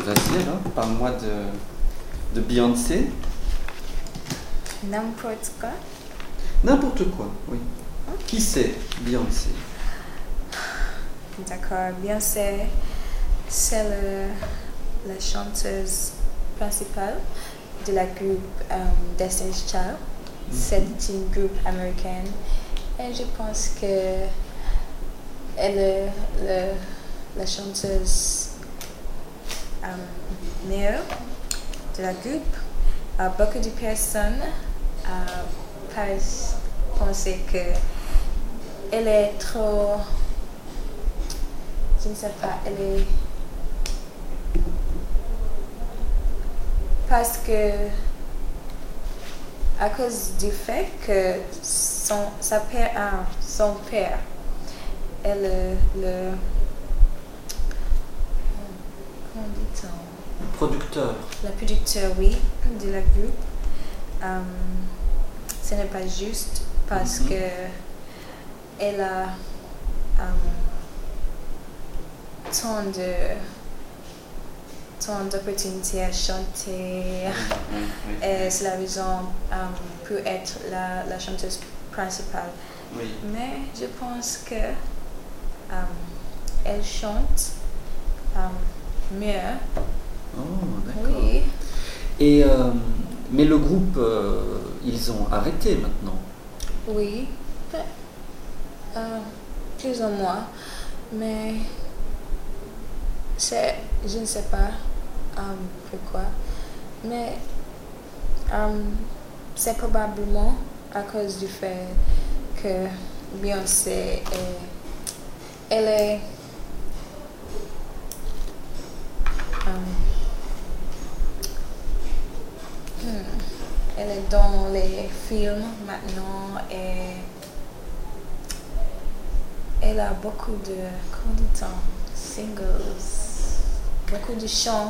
vas-y alors, parle-moi de Beyoncé. N'importe quoi. N'importe quoi, oui. Qui c'est Beyoncé? D'accord. Beyoncé, c'est la chanteuse principale de la groupe Destiny's Child. C'est une groupe américaine et je pense que elle est la chanteuse meilleure de la groupe. Beaucoup de personnes pensent que elle est trop, je ne sais pas, elle est parce que à cause du fait que son père est le comment dit-on? Le producteur. Le producteur, oui, de la groupe. Ce n'est pas juste parce que elle a tant d'opportunités à chanter. Et c'est la raison pour être la chanteuse principale. Oui. Mais je pense que elle chante mieux. Oh, d'accord. Oui. Et, mais le groupe, ils ont arrêté maintenant. Oui. Plus ou moins. Mais je ne sais pas pourquoi. Mais c'est probablement à cause du fait que Beyoncé elle est dans les films maintenant et elle a beaucoup de singles, beaucoup de chants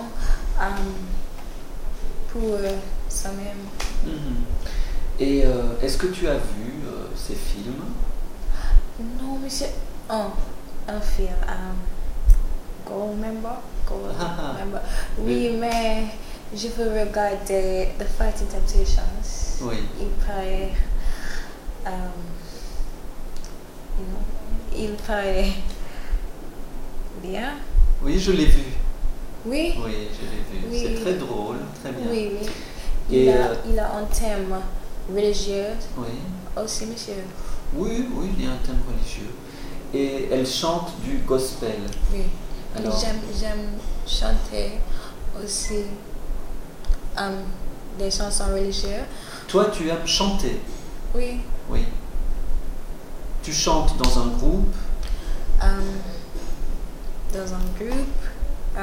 pour soi-même. Et est-ce que tu as vu ces films? Non, monsieur. Un film. Goldmember. Oui, mais je veux regarder The Fighting Temptations. Oui. Il paraît bien. Oui, je l'ai vu. Oui. Oui, je l'ai vu. Oui. C'est très drôle, très bien. Oui, oui. Et il a un thème religieux. Oui. Aussi, monsieur. Oui, il y a un thème religieux. Et elle chante du gospel. Oui. Alors, j'aime chanter aussi des chansons religieuses. toi, tu aimes chanter? Oui. Oui. Tu chantes dans un groupe? Dans un groupe,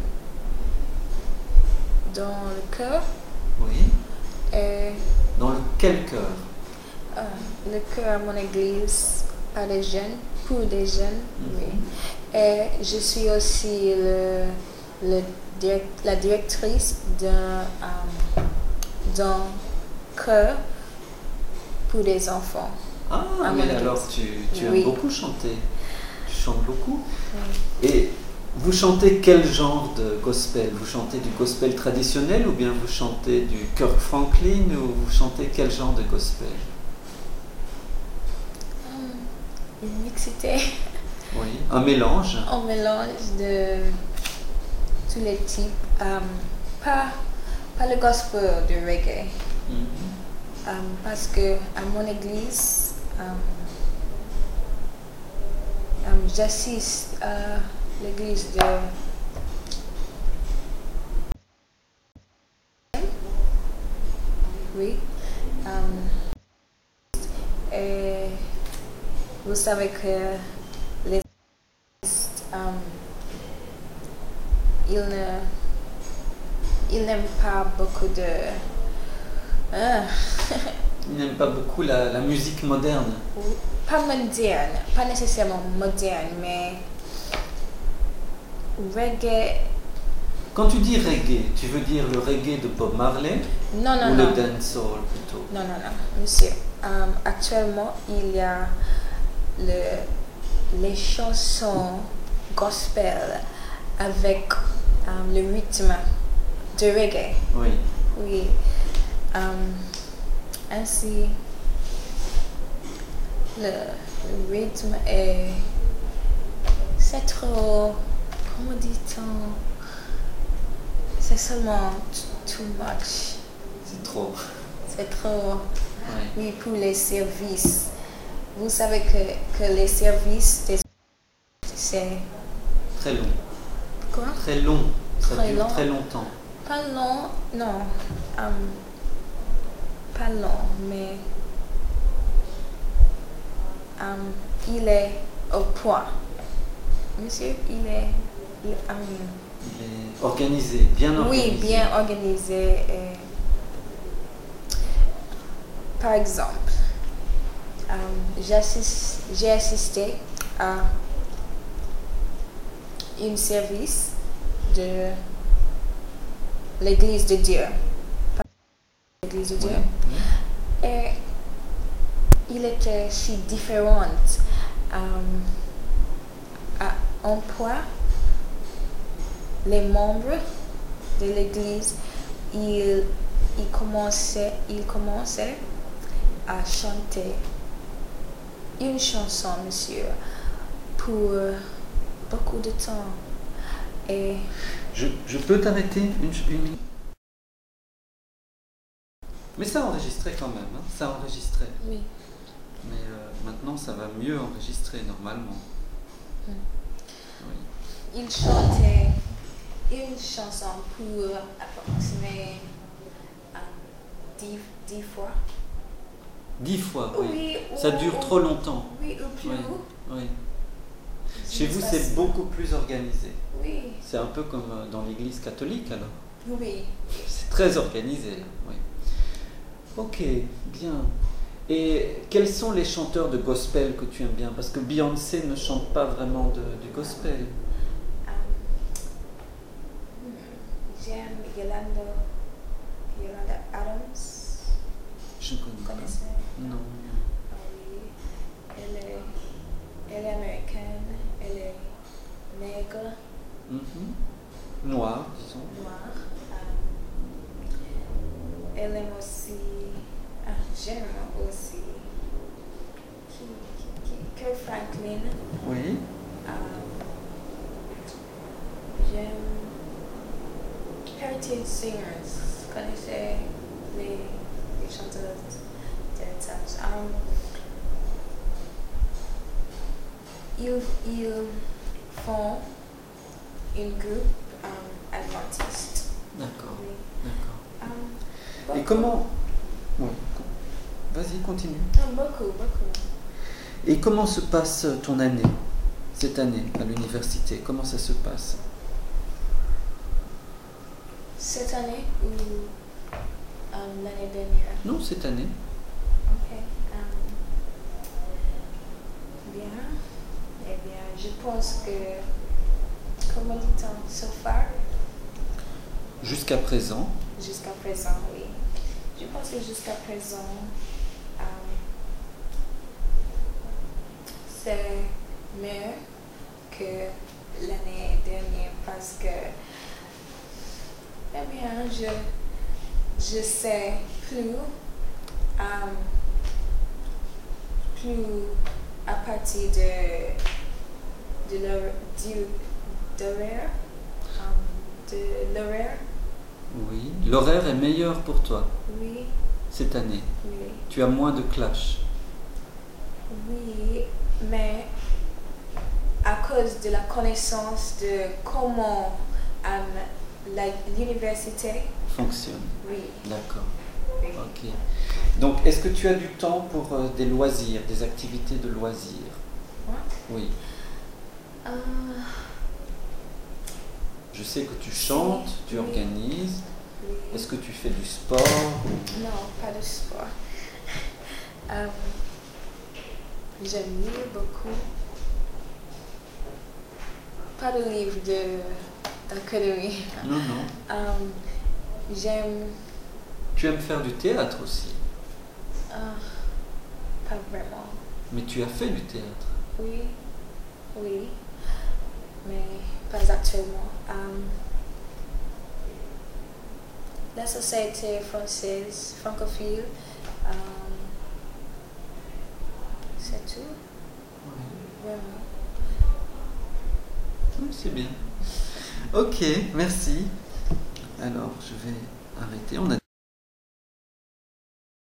dans le chœur. Oui. Et Dans quel chœur? le chœur à mon église, à des jeunes, pour des jeunes, oui. Et je suis aussi la directrice d'un chœur pour des enfants. Ah, mais alors tu aimes beaucoup chanter. Tu chantes beaucoup. Oui. Et vous chantez quel genre de gospel? Vous chantez du gospel traditionnel ou bien vous chantez du Kirk Franklin ou vous chantez quel genre de gospel? Une mixité. Oui, un mélange. Un mélange de tous les types. Pas le gospel du reggae. Parce que à mon église, j'assiste à l'église de oui. Et vous savez que les ils n'aiment pas beaucoup de Ils n'aiment pas beaucoup la musique moderne. pas moderne, pas nécessairement moderne, mais reggae. Quand tu dis reggae, tu veux dire le reggae de Bob Marley? Non, ou le dancehall plutôt? Non, monsieur. Actuellement, il y a les chansons gospel avec le rythme de reggae. Oui. Oui. Ainsi, le rythme est... C'est trop... Comment dit-on? C'est seulement too much. C'est trop. C'est trop. Ouais. Oui, pour les services. Vous savez que les services, c'est... Très long. Quoi? Très long. Ça Très dure long. très longtemps. Pas long, non. Pas long, mais il est au point. Monsieur, il est organisé, bien organisé. Oui, bien organisé. Par exemple, j'ai assisté à un service de l'Église de Dieu. L'Église de Dieu. Oui. Et il était si différent. En point, les membres de l'Église, ils commençaient à chanter une chanson, monsieur, pour beaucoup de temps. Et je peux t'arrêter une... Mais ça enregistrait quand même, hein? Ça enregistrait. oui. Mais maintenant, ça va mieux enregistrer normalement. Oui. Il chantait une chanson pour approximer 10 fois. 10 fois, oui. Oui, Ça dure trop longtemps. Oui, ou plus. Oui. Oui. Chez vous, c'est beaucoup plus organisé. Oui. C'est un peu comme dans l'église catholique, alors. Oui. C'est très organisé, là. Oui. Ok, bien. Et quels sont les chanteurs de gospel que tu aimes bien? Parce que Beyoncé ne chante pas vraiment du gospel. J'aime Yolanda Adams. Je ne connais Vous pas. connaissez? Non. Ah oui. Elle est américaine. Elle est nègre. Noir, disons. Noire. Elle aime aussi... j'aime aussi... Kirk Franklin. Oui. J'aime... Heritage Singers. Vous connaissez les chanteurs d'héritage. Ils font une groupe adventiste. D'accord. Oui. D'accord. Et comment... Ouais. Vas-y, continue. Beaucoup. Et comment se passe ton année, cette année, à l'université? Comment ça se passe? Cette année ou l'année dernière? Non, cette année. Ok. Bien. Eh bien, je pense que, comment dit-on, so far? Jusqu'à présent. Jusqu'à présent, oui. Je pense que jusqu'à présent, c'est mieux que l'année dernière parce que, eh bien, je sais plus à partir de l'horaire. Oui. L'horaire est meilleur pour toi Oui. cette année. Oui. Tu as moins de clash. Oui, mais à cause de la connaissance de comment l'université Fonctionne. Oui. D'accord. Oui. Ok. Donc, est-ce que tu as du temps pour des loisirs, des activités de loisirs? Moi? Oui. Je sais que tu Si. chantes, tu Oui. organises. Oui. Est-ce que tu fais du sport? Non, pas de sport. J'aime lire beaucoup. Pas de livres d'académie. Non, non. J'aime... Tu aimes faire du théâtre aussi. Pas vraiment. Mais tu as fait du théâtre. Oui, mais pas actuellement. la société française, francophile. C'est tout. Vraiment. Oui, c'est bien. Ok, merci. Alors, je vais arrêter.